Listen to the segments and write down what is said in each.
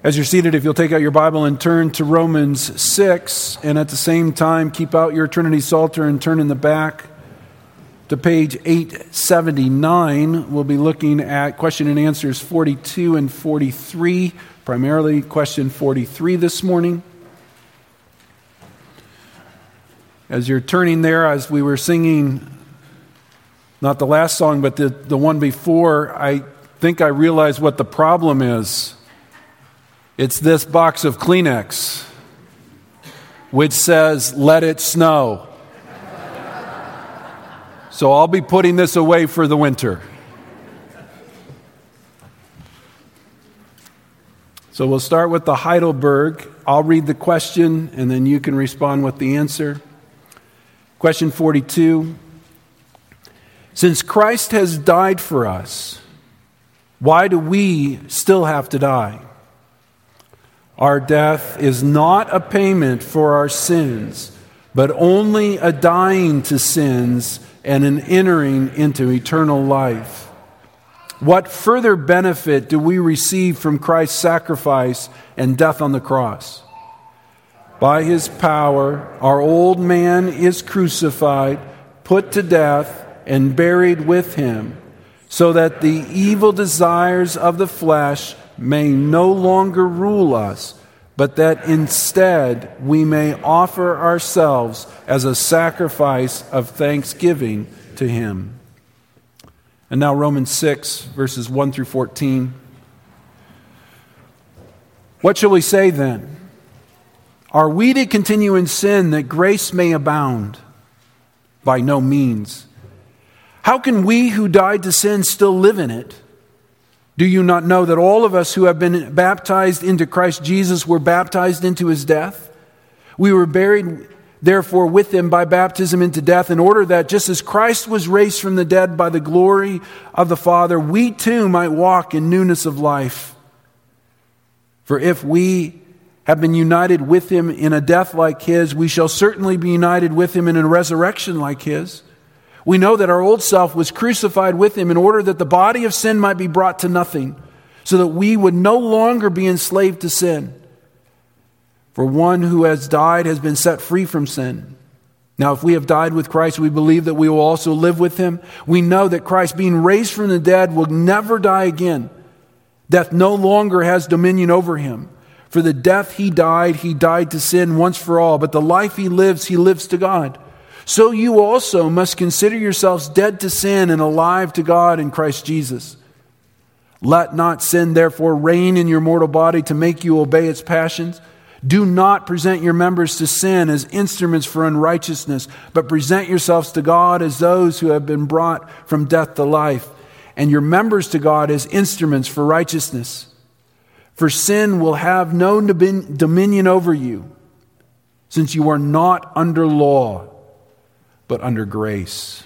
As you're seated, if you'll take out your Bible and turn to Romans 6, and at the same time keep out your Trinity Psalter and turn in the back to page 879, we'll be looking at question and answers 42 and 43, primarily question 43 this morning. As you're turning there, as we were singing, not the last song, but the one before, I think I realized what the problem is. It's this box of Kleenex, which says, "Let it snow." So I'll be putting this away for the winter. So we'll start with the Heidelberg. I'll read the question, and then you can respond with the answer. Question 42. Since Christ has died for us, why do we still have to die? Our death is not a payment for our sins, but only a dying to sins and an entering into eternal life. What further benefit do we receive from Christ's sacrifice and death on the cross? By His power, our old man is crucified, put to death, and buried with Him, so that the evil desires of the flesh may no longer rule us, but that instead we may offer ourselves as a sacrifice of thanksgiving to Him. And now Romans 6, verses 1 through 14. What shall we say then? Are we to continue in sin that grace may abound? By no means. How can we who died to sin still live in it? Do you not know that all of us who have been baptized into Christ Jesus were baptized into His death? We were buried, therefore, with Him by baptism into death, in order that just as Christ was raised from the dead by the glory of the Father, we too might walk in newness of life. For if we have been united with Him in a death like His, we shall certainly be united with Him in a resurrection like His. We know that our old self was crucified with Him in order that the body of sin might be brought to nothing, so that we would no longer be enslaved to sin. For one who has died has been set free from sin. Now, if we have died with Christ, we believe that we will also live with Him. We know that Christ, being raised from the dead, will never die again. Death no longer has dominion over Him. For the death He died to sin once for all, but the life He lives to God. So you also must consider yourselves dead to sin and alive to God in Christ Jesus. Let not sin therefore reign in your mortal body to make you obey its passions. Do not present your members to sin as instruments for unrighteousness, but present yourselves to God as those who have been brought from death to life, and your members to God as instruments for righteousness. For sin will have no dominion over you, since you are not under law, but under grace.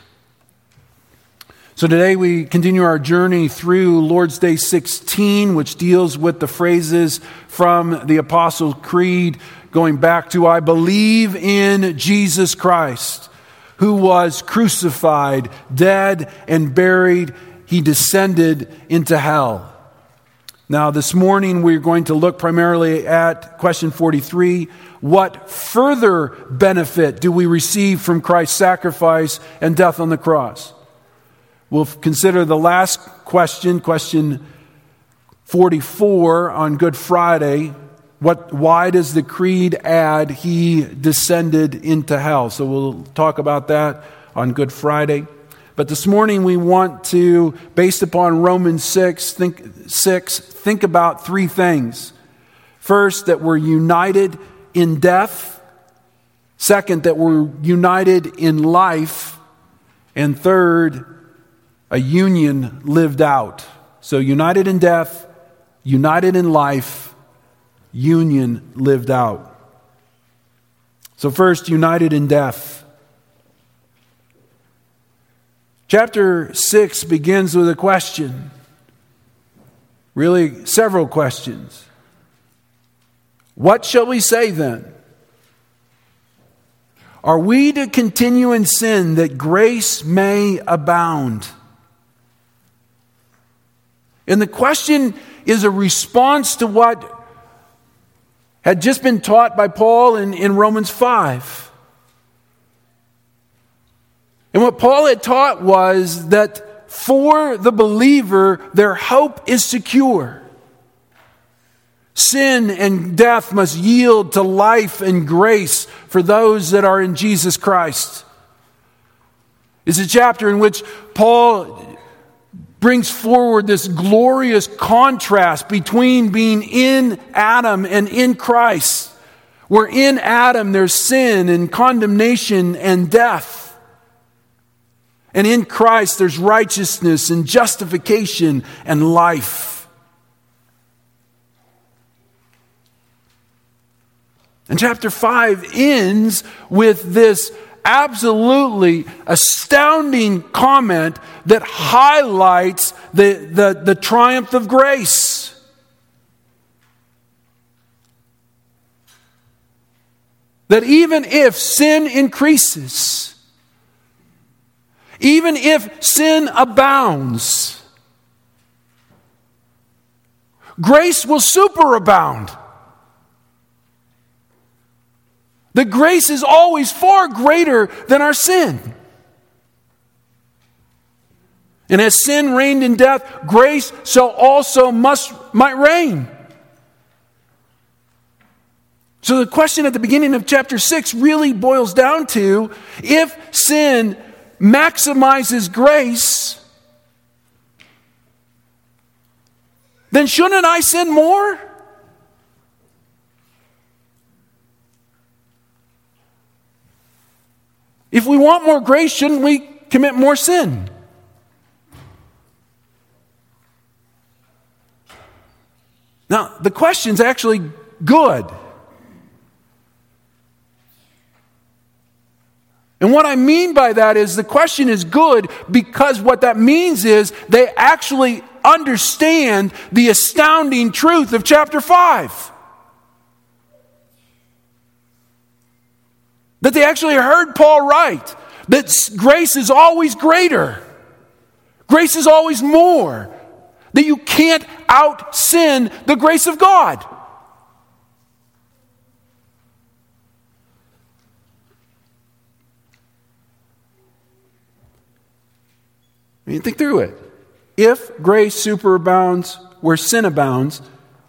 So today we continue our journey through Lord's Day 16, which deals with the phrases from the Apostles' Creed, going back to, I believe in Jesus Christ, who was crucified, dead, and buried. He descended into hell. Now, this morning we're going to look primarily at question 43. What further benefit do we receive from Christ's sacrifice and death on the cross? We'll consider the last question, question 44 on Good Friday. Why does the Creed add He descended into hell? So we'll talk about that on Good Friday. But this morning we want to, based upon Romans 6, think about three things. First, that we're united in death. Second, that we're united in life. And third, a union lived out. So united in death, united in life, union lived out. So first, united in death. Chapter 6 begins with a question. Really, several questions. What shall we say then? Are we to continue in sin that grace may abound? And the question is a response to what had just been taught by Paul in Romans 5. And what Paul had taught was that for the believer, their hope is secure. Sin and death must yield to life and grace for those that are in Jesus Christ. It's a chapter in which Paul brings forward this glorious contrast between being in Adam and in Christ. Where in Adam there's sin and condemnation and death. And in Christ there's righteousness and justification and life. And chapter 5 ends with this absolutely astounding comment that highlights the triumph of grace. That even if sin increases, even if sin abounds, grace will superabound. The grace is always far greater than our sin. And as sin reigned in death, grace so also might reign. So the question at the beginning of chapter 6 really boils down to, if sin maximizes grace, then shouldn't I sin more? If we want more grace, shouldn't we commit more sin? Now, the question's actually good. And what I mean by that is the question is good because what that means is they actually understand the astounding truth of chapter 5. That they actually heard Paul write that grace is always greater. Grace is always more. That you can't out-sin the grace of God. I mean, think through it. If grace superabounds where sin abounds,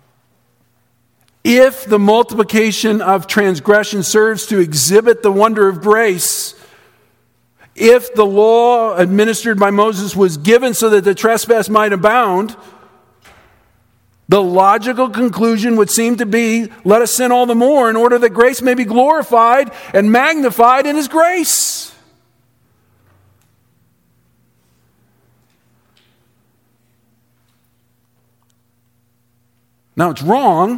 if the multiplication of transgression serves to exhibit the wonder of grace, if the law administered by Moses was given so that the trespass might abound, the logical conclusion would seem to be, let us sin all the more in order that grace may be glorified and magnified in His grace. Now it's wrong,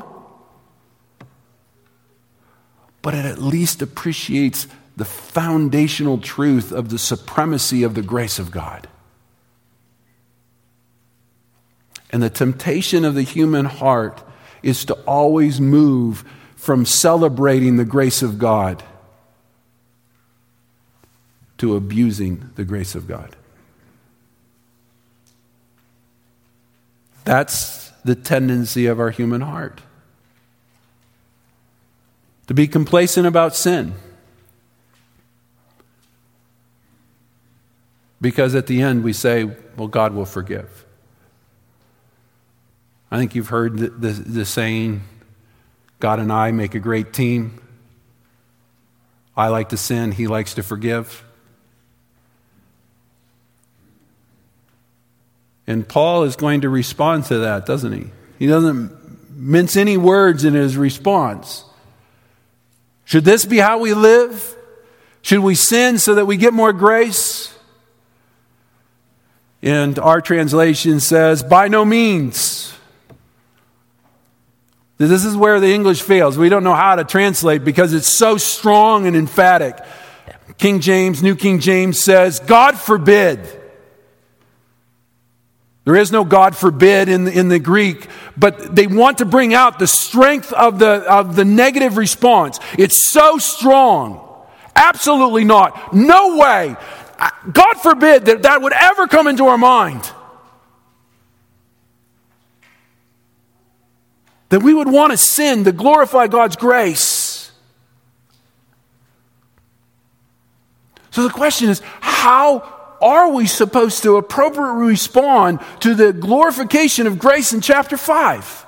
but it at least appreciates the foundational truth of the supremacy of the grace of God. And the temptation of the human heart is to always move from celebrating the grace of God to abusing the grace of God. That's the tendency of our human heart. To be complacent about sin. Because at the end we say, well, God will forgive. I think you've heard the saying, God and I make a great team. I like to sin, He likes to forgive. And Paul is going to respond to that, doesn't he? He doesn't mince any words in his response. Should this be how we live? Should we sin so that we get more grace? And our translation says, by no means. This is where the English fails. We don't know how to translate because it's so strong and emphatic. King James, New King James says, God forbid. There is no God forbid in the Greek, but they want to bring out the strength of the negative response. It's so strong. Absolutely not. No way. God forbid that would ever come into our mind. that we would want to sin to glorify God's grace. So the question is, how are we supposed to appropriately respond to the glorification of grace in chapter 5?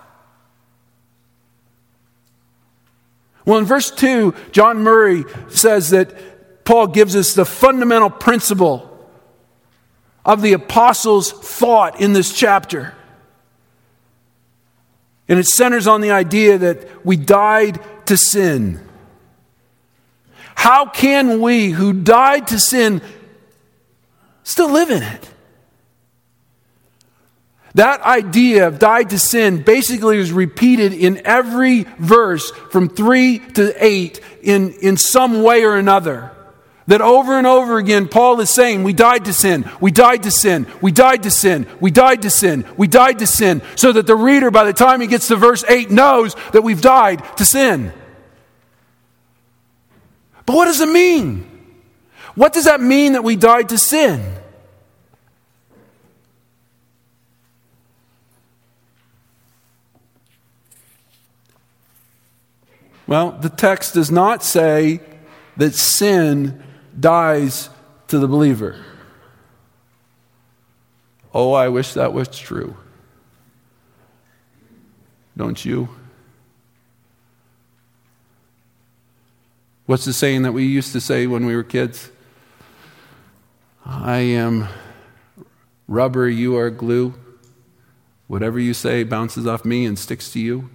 Well, in verse 2, John Murray says that Paul gives us the fundamental principle of the apostles' thought in this chapter. And it centers on the idea that we died to sin. How can we who died to sin still live in it? That idea of died to sin basically is repeated in every verse from 3 to 8 in some way or another. That over and over again, Paul is saying, we died to sin, we died to sin, we died to sin, we died to sin, we died to sin, so that the reader, by the time he gets to verse 8, knows that we've died to sin. But what does it mean? What does that mean that we died to sin? Well, the text does not say that sin dies to the believer. Oh, I wish that was true. Don't you? What's the saying that we used to say when we were kids? I am rubber, you are glue. Whatever you say bounces off me and sticks to you.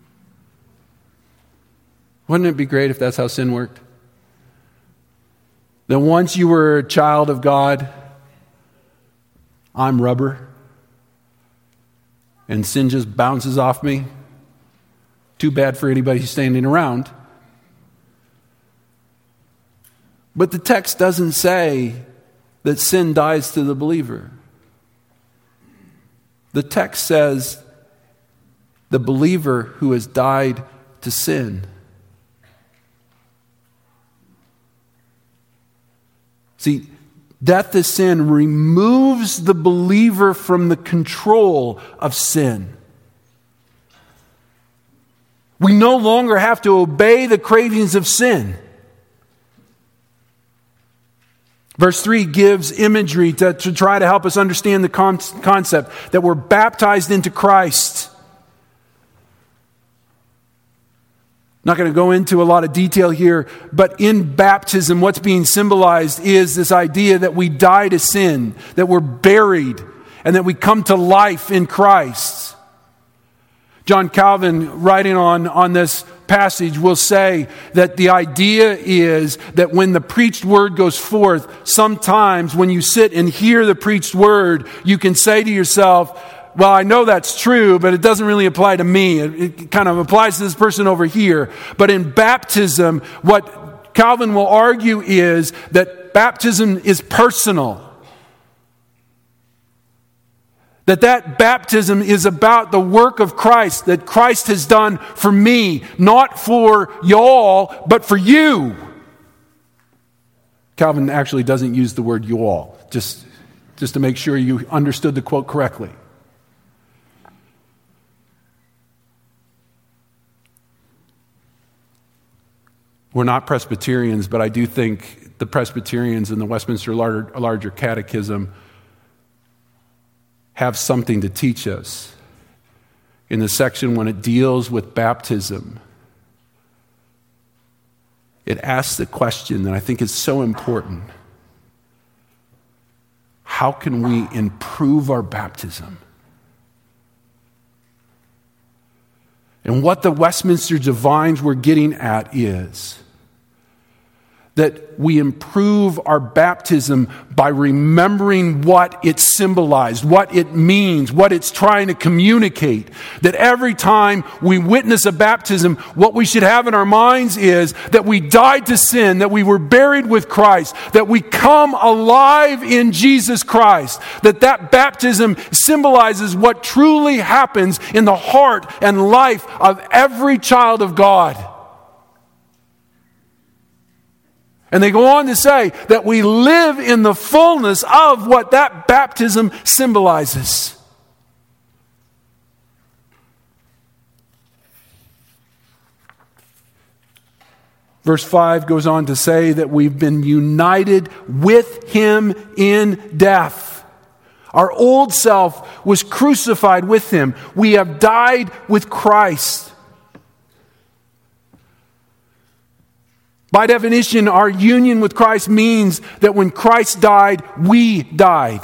Wouldn't it be great if that's how sin worked? That once you were a child of God, I'm rubber, and sin just bounces off me. Too bad for anybody standing around. But the text doesn't say that sin dies to the believer. The text says the believer who has died to sin. See, death to sin removes the believer from the control of sin. We no longer have to obey the cravings of sin. Verse 3 gives imagery to try to help us understand the concept that we're baptized into Christ. Not going to go into a lot of detail here, but in baptism, what's being symbolized is this idea that we die to sin, that we're buried, and that we come to life in Christ. John Calvin, writing on this passage, will say that the idea is that when the preached word goes forth, sometimes when you sit and hear the preached word, you can say to yourself, well, I know that's true, but it doesn't really apply to me. It kind of applies to this person over here. But in baptism, what Calvin will argue is that baptism is personal. That baptism is about the work of Christ, that Christ has done for me, not for y'all, but for you. Calvin actually doesn't use the word y'all, just to make sure you understood the quote correctly. We're not Presbyterians, but I do think the Presbyterians in the Westminster Larger Catechism have something to teach us. In the section when it deals with baptism, it asks the question that I think is so important. How can we improve our baptism? And what the Westminster Divines were getting at is that we improve our baptism by remembering what it symbolized, what it means, what it's trying to communicate. That every time we witness a baptism, what we should have in our minds is that we died to sin, that we were buried with Christ, that we come alive in Jesus Christ. That baptism symbolizes what truly happens in the heart and life of every child of God. And they go on to say that we live in the fullness of what that baptism symbolizes. Verse 5 goes on to say that we've been united with him in death. Our old self was crucified with him. We have died with Christ. By definition, our union with Christ means that when Christ died, we died.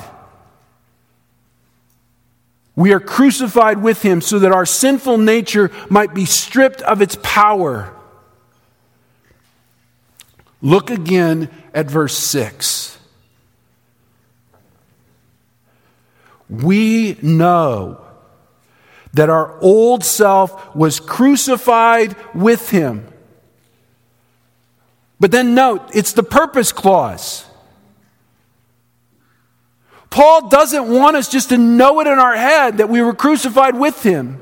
We are crucified with him so that our sinful nature might be stripped of its power. Look again at verse 6. We know that our old self was crucified with him. But then note, it's the purpose clause. Paul doesn't want us just to know it in our head that we were crucified with him.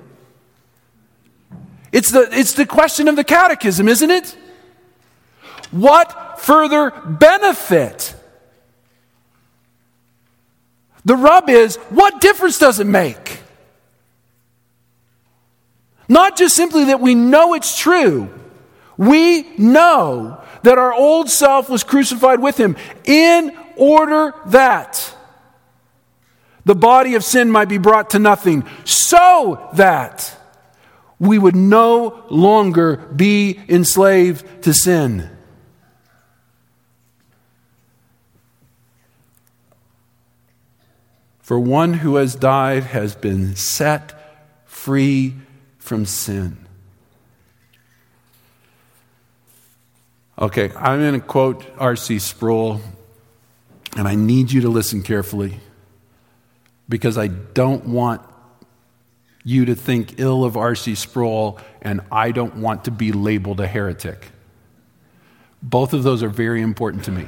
It's the question of the catechism, isn't it? What further benefit? The rub is, what difference does it make? Not just simply that we know it's true. We know that our old self was crucified with him in order that the body of sin might be brought to nothing, so that we would no longer be enslaved to sin. For one who has died has been set free from sin. Okay, I'm going to quote R.C. Sproul, and I need you to listen carefully, because I don't want you to think ill of R.C. Sproul, and I don't want to be labeled a heretic. Both of those are very important to me.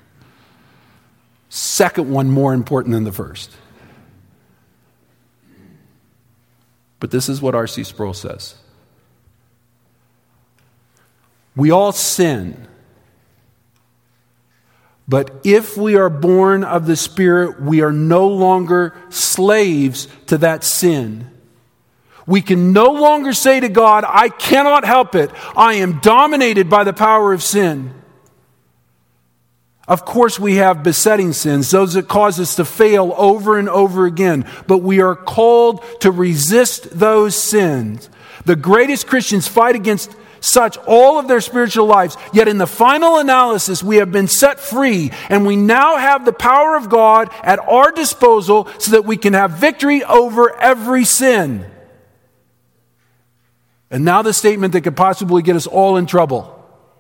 Second one more important than the first. But this is what R.C. Sproul says. We all sin. But if we are born of the Spirit, we are no longer slaves to that sin. We can no longer say to God, I cannot help it. I am dominated by the power of sin. Of course, we have besetting sins, those that cause us to fail over and over again. But we are called to resist those sins. The greatest Christians fight against such all of their spiritual lives. Yet in the final analysis, we have been set free, and we now have the power of God at our disposal so that we can have victory over every sin. And now the statement that could possibly get us all in trouble.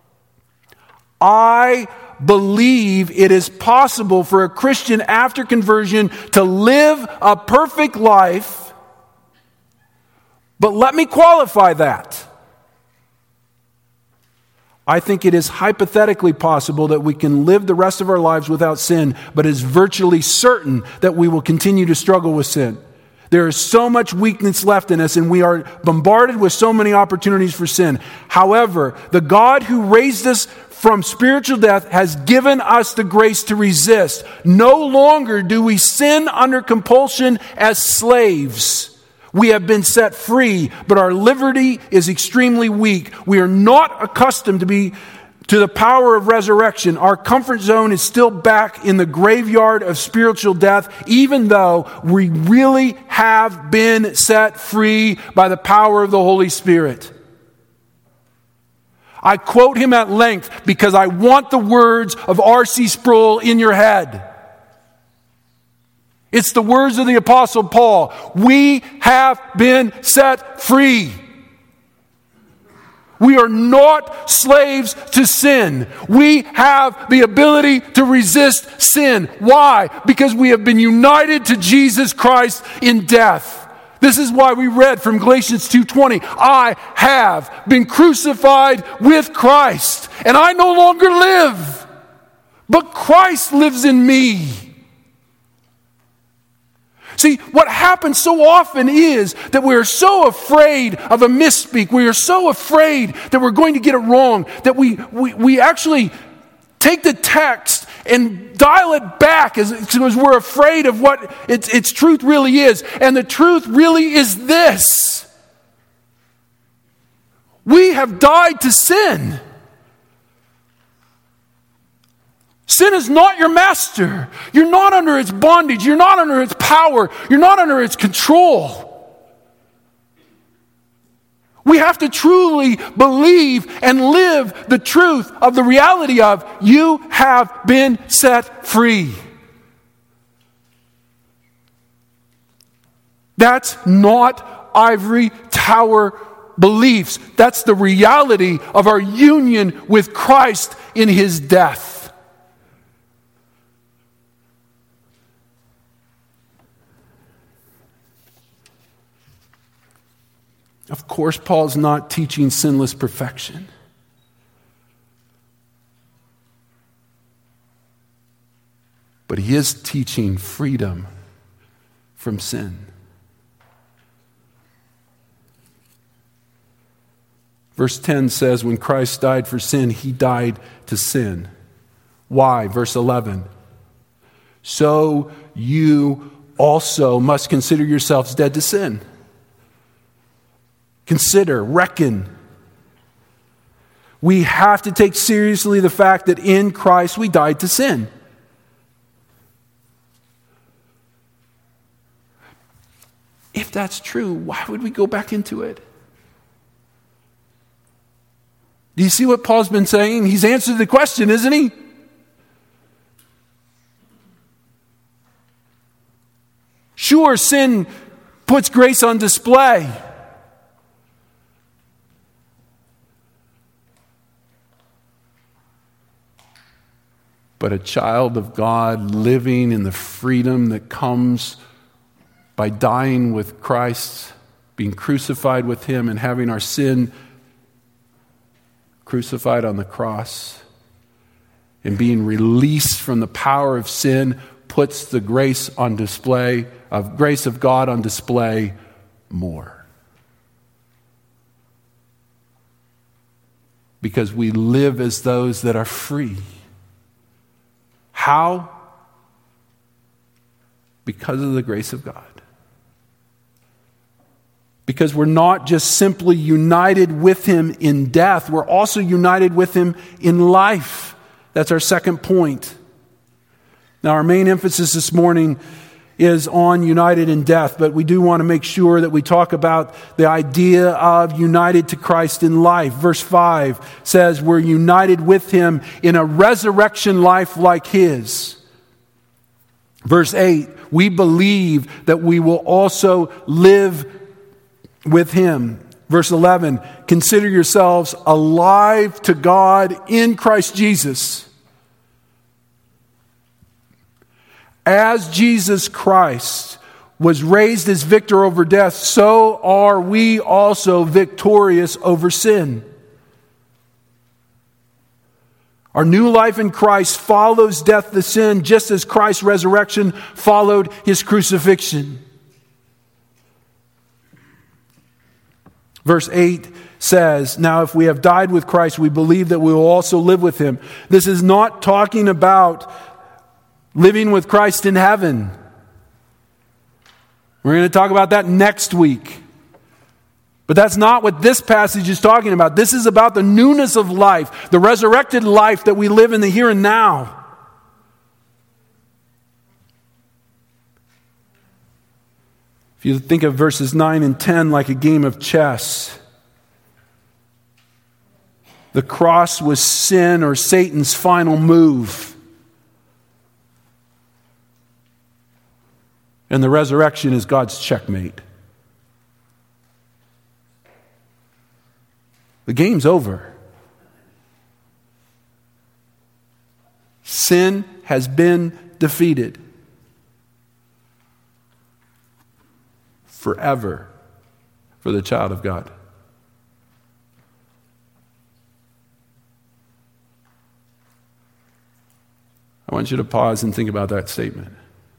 I believe it is possible for a Christian after conversion to live a perfect life, but let me qualify that. I think it is hypothetically possible that we can live the rest of our lives without sin, but it is virtually certain that we will continue to struggle with sin. There is so much weakness left in us, and we are bombarded with so many opportunities for sin. However, the God who raised us from spiritual death has given us the grace to resist. No longer do we sin under compulsion as slaves. We have been set free, but our liberty is extremely weak. We are not accustomed to the power of resurrection. Our comfort zone is still back in the graveyard of spiritual death, even though we really have been set free by the power of the Holy Spirit. I quote him at length because I want the words of R.C. Sproul in your head. It's the words of the Apostle Paul. We have been set free. We are not slaves to sin. We have the ability to resist sin. Why? Because we have been united to Jesus Christ in death. This is why we read from Galatians 2:20, I have been crucified with Christ, and I no longer live, but Christ lives in me. See, what happens so often is that we are so afraid of a misspeak. We are so afraid that we're going to get it wrong that we actually take the text and dial it back as we're afraid of what its truth really is. And the truth really is this. We have died to sin. Sin is not your master. You're not under its bondage. You're not under its power. You're not under its control. We have to truly believe and live the truth of the reality of you have been set free. That's not ivory tower beliefs. That's the reality of our union with Christ in His death. Of course, Paul's not teaching sinless perfection. But he is teaching freedom from sin. Verse 10 says, when Christ died for sin, He died to sin. Why? Verse 11. So you also must consider yourselves dead to sin. Consider, reckon. We have to take seriously the fact that in Christ we died to sin. If that's true, why would we go back into it? Do you see what Paul's been saying? He's answered the question, isn't he? Sure, sin puts grace on display. But a child of God living in the freedom that comes by dying with Christ, being crucified with Him, and having our sin crucified on the cross, and being released from the power of sin, puts the grace of God on display more. Because we live as those that are free. How? Because of the grace of God. Because we're not just simply united with Him in death, we're also united with Him in life. That's our second point. Now, our main emphasis this morning is on united in death, but we do want to make sure that we talk about the idea of united to Christ in life. Verse 5 says we're united with Him in a resurrection life like His. Verse 8, we believe that we will also live with Him. Verse 11, consider yourselves alive to God in Christ Jesus. As Jesus Christ was raised as victor over death, so are we also victorious over sin. Our new life in Christ follows death to sin, just as Christ's resurrection followed His crucifixion. Verse 8 says, now if we have died with Christ, we believe that we will also live with Him. This is not talking about living with Christ in heaven. We're going to talk about that next week. But that's not what this passage is talking about. This is about the newness of life, the resurrected life that we live in the here and now. If you think of verses 9 and 10 like a game of chess, the cross was sin or Satan's final move. And the resurrection is God's checkmate. The game's over. Sin has been defeated. Forever for the child of God. I want you to pause and think about that statement.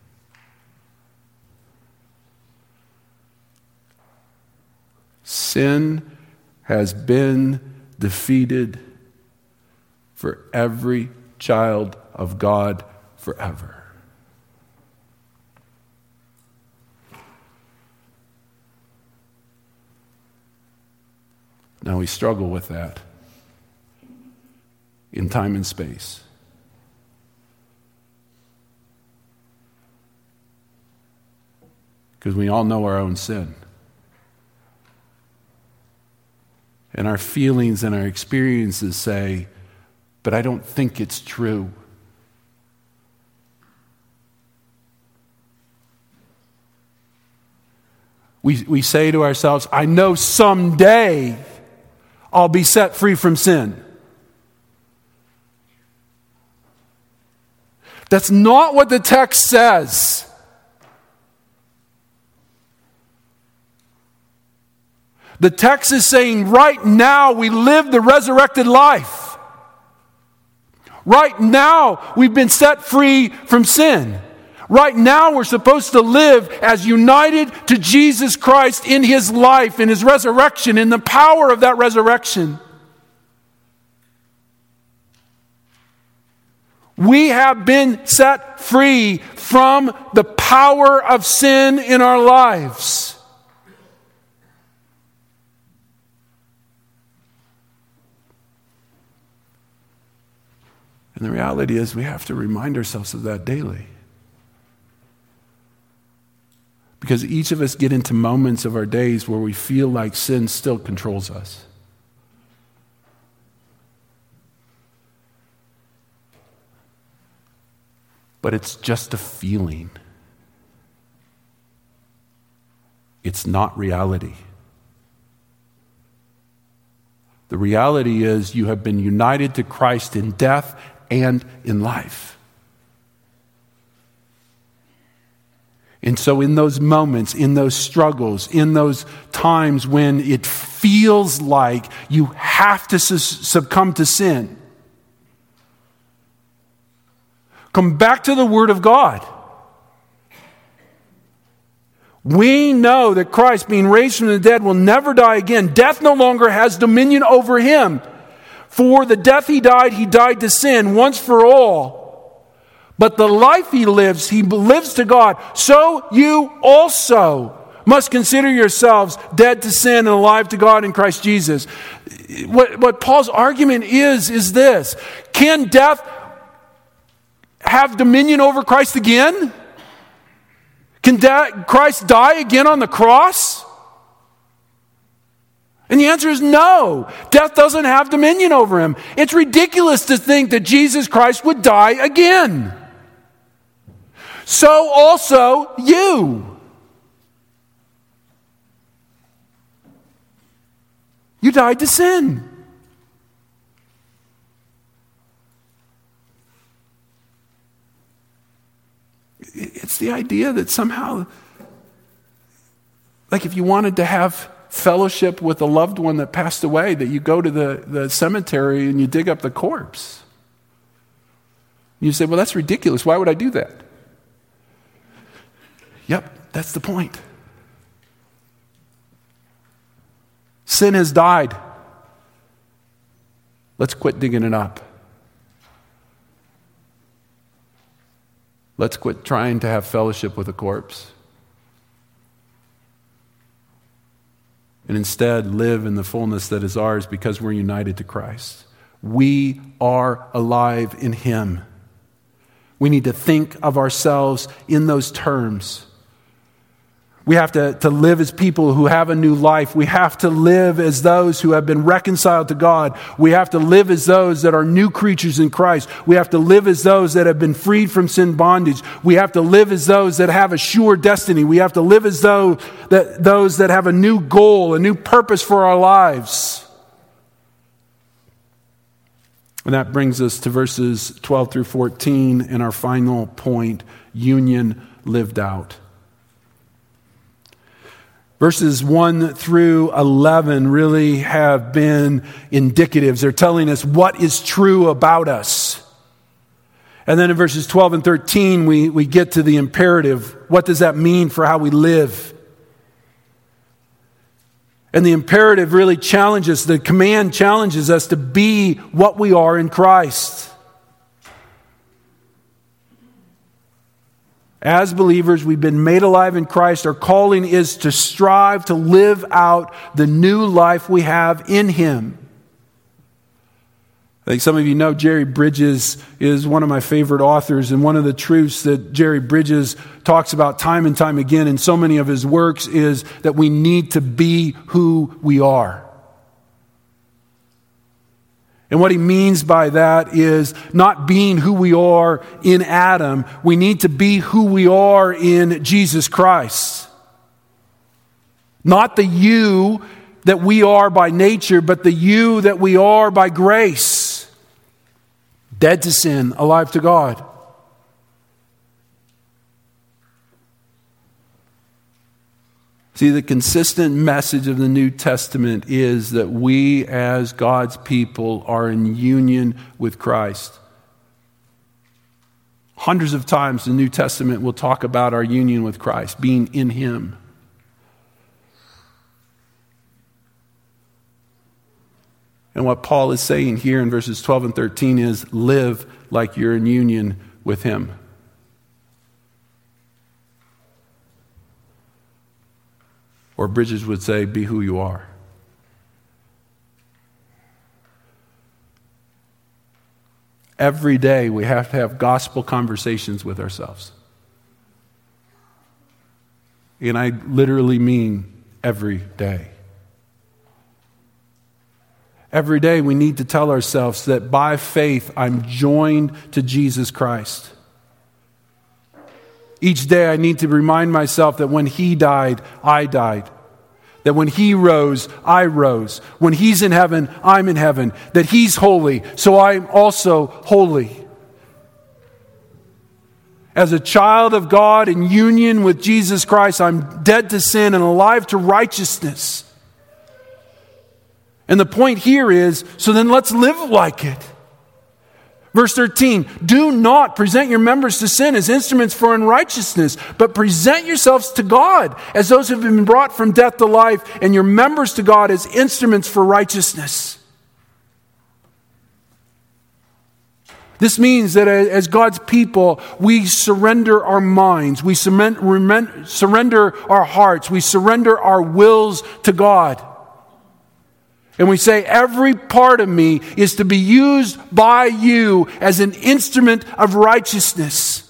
Sin has been defeated for every child of God forever. Now we struggle with that in time and space. Because we all know our own sin. And our feelings and our experiences say, but I don't think it's true. We say to ourselves, I know someday I'll be set free from sin. That's not what the text says. The text is saying right now we live the resurrected life. Right now we've been set free from sin. Right now we're supposed to live as united to Jesus Christ in His life, in His resurrection, in the power of that resurrection. We have been set free from the power of sin in our lives. And the reality is we have to remind ourselves of that daily. Because each of us get into moments of our days where we feel like sin still controls us. But it's just a feeling. It's not reality. The reality is you have been united to Christ in death and in life. And so in those moments, in those struggles, in those times when it feels like you have to succumb to sin, come back to the Word of God. We know that Christ, being raised from the dead, will never die again. Death no longer has dominion over Him. For the death He died to sin once for all. But the life He lives to God. So you also must consider yourselves dead to sin and alive to God in Christ Jesus. What Paul's argument is this. Can death have dominion over Christ again? Can Christ die again on the cross? And the answer is no. Death doesn't have dominion over Him. It's ridiculous to think that Jesus Christ would die again. So also you. You died to sin. It's the idea that somehow, like if you wanted to have fellowship with a loved one that passed away, that you go to the cemetery and you dig up the corpse. You say, well, that's ridiculous. Why would I do that? Yep, that's the point. Sin has died. Let's quit digging it up. Let's quit trying to have fellowship with a corpse. And instead live in the fullness that is ours because we're united to Christ. We are alive in Him. We need to think of ourselves in those terms. We have to live as people who have a new life. We have to live as those who have been reconciled to God. We have to live as those that are new creatures in Christ. We have to live as those that have been freed from sin bondage. We have to live as those that have a sure destiny. We have to live as those that have a new goal, a new purpose for our lives. And that brings us to verses 12 through 14 and our final point, union lived out. Verses 1 through 11 really have been indicatives. They're telling us what is true about us. And then in verses 12 and 13, we get to the imperative. What does that mean for how we live? And the imperative really challenges, the command challenges us to be what we are in Christ. As believers, we've been made alive in Christ. Our calling is to strive to live out the new life we have in Him. I think some of you know Jerry Bridges is one of my favorite authors, and one of the truths that Jerry Bridges talks about time and time again in so many of his works is that we need to be who we are. And what he means by that is not being who we are in Adam. We need to be who we are in Jesus Christ. Not the you that we are by nature, but the you that we are by grace. Dead to sin, alive to God. See, the consistent message of the New Testament is that we as God's people are in union with Christ. Hundreds of times the New Testament will talk about our union with Christ, being in Him. And what Paul is saying here in verses 12 and 13 is live like you're in union with Him. Or Bridges would say, be who you are. Every day we have to have gospel conversations with ourselves. And I literally mean every day. Every day we need to tell ourselves that by faith I'm joined to Jesus Christ. Each day I need to remind myself that when He died, I died. That when He rose, I rose. When He's in heaven, I'm in heaven. That He's holy, so I'm also holy. As a child of God in union with Jesus Christ, I'm dead to sin and alive to righteousness. And the point here is, so then let's live like it. Verse 13, do not present your members to sin as instruments for unrighteousness, but present yourselves to God as those who have been brought from death to life, and your members to God as instruments for righteousness. This means that as God's people, we surrender our minds, we surrender our hearts, we surrender our wills to God. And we say, every part of me is to be used by you as an instrument of righteousness.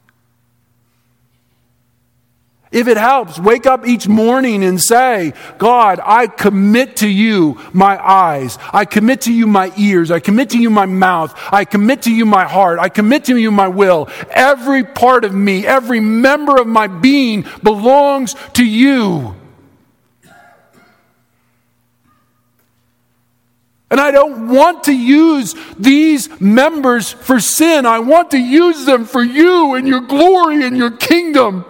If it helps, wake up each morning and say, God, I commit to you my eyes. I commit to you my ears. I commit to you my mouth. I commit to you my heart. I commit to you my will. Every part of me, every member of my being belongs to you. And I don't want to use these members for sin. I want to use them for you and your glory and your kingdom.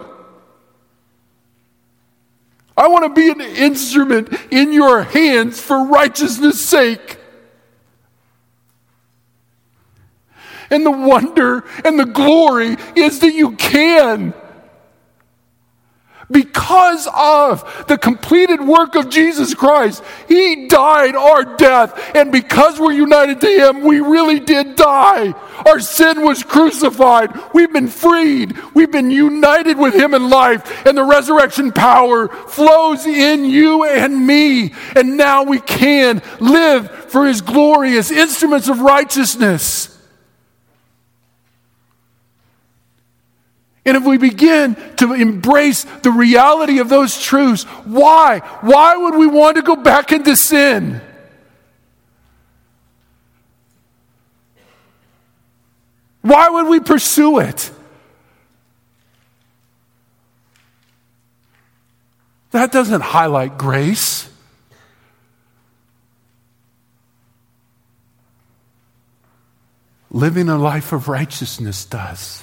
I want to be an instrument in your hands for righteousness' sake. And the wonder and the glory is that you can. Because of the completed work of Jesus Christ, He died our death. And because we're united to Him, we really did die. Our sin was crucified. We've been freed. We've been united with Him in life. And the resurrection power flows in you and me. And now we can live for His glory as instruments of righteousness. And if we begin to embrace the reality of those truths, why? Why would we want to go back into sin? Why would we pursue it? That doesn't highlight grace. Living a life of righteousness does.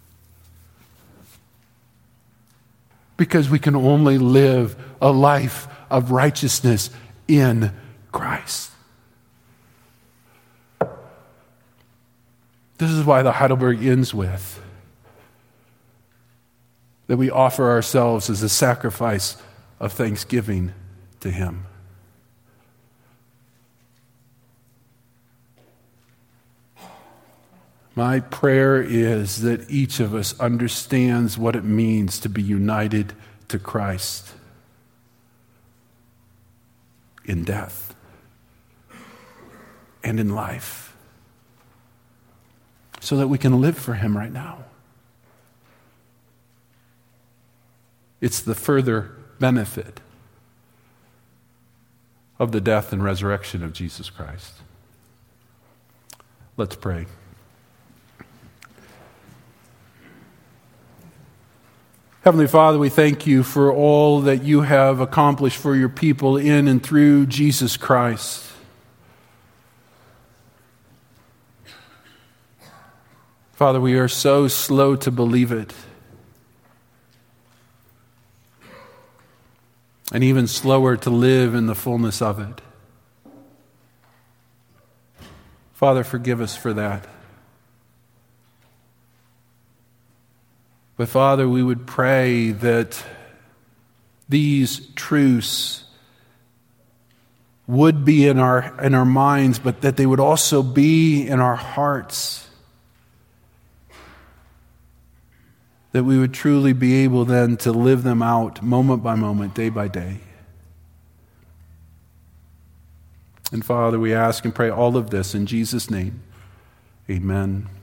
Because we can only live a life of righteousness in Christ. This is why the Heidelberg ends with that we offer ourselves as a sacrifice of thanksgiving to Him. My prayer is that each of us understands what it means to be united to Christ in death and in life. so that we can live for him right now. It's the further benefit of the death and resurrection of Jesus Christ. Let's pray. Heavenly Father, we thank you for all that you have accomplished for your people in and through Jesus Christ. Father, we are so slow to believe it, and even slower to live in the fullness of it. Father, forgive us for that. But Father, we would pray that these truths would be in our minds, but that they would also be in our hearts. That we would truly be able then to live them out moment by moment, day by day. And Father, we ask and pray all of this in Jesus' name. Amen.